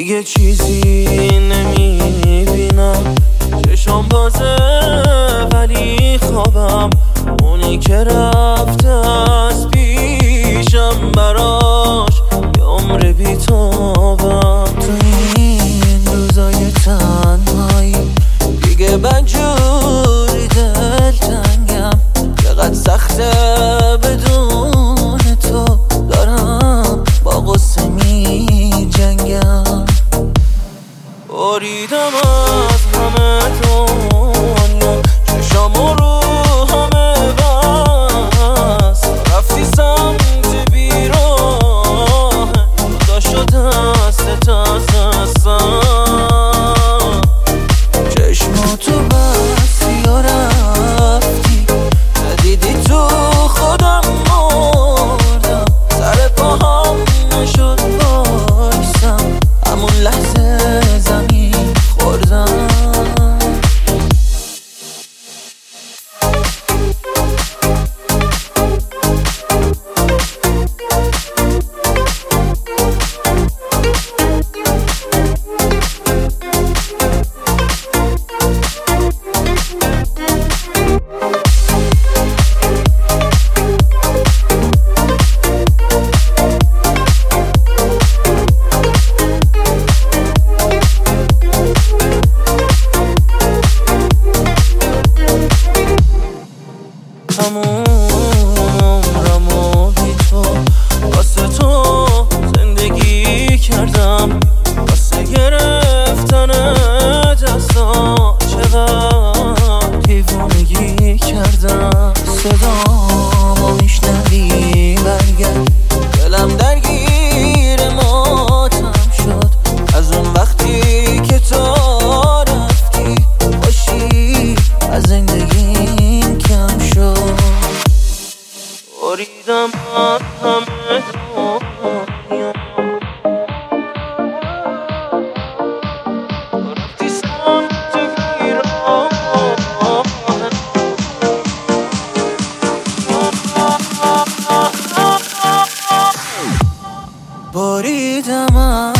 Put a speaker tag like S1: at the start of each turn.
S1: دیگه چیزی نمیبینم، چشم بازه ولی خوابم. اونی که رفته از پیشم، براش یه عمر بیتابم. تو این روزای تنهایی دیگه بدجوری دلتنگم. چقدر سخته بدون تو، دارم با غصه می جنگم. بریدم از همه دنیا، چشامو رو همه بست. رفتی سمت بیراه، جدا شد دستت از دستم. چشماتو بستی و رفتی، ندیدی تو خودم مردم. سر پاهم نشد بایستم، همون لحظه زمین خوردم. همون عمرمو بی تو واسه تو زندگی کردم، واسه گرفتن دستا چقدر دیوونگی کردم. صدامو میشنوی برگرد، دلم درگیر ماتم شد از اون وقتی که تو رفتی. باشی از زندگیم کم شد. بریدم از همه دنیا، رفتی سمت بیراه. بریدم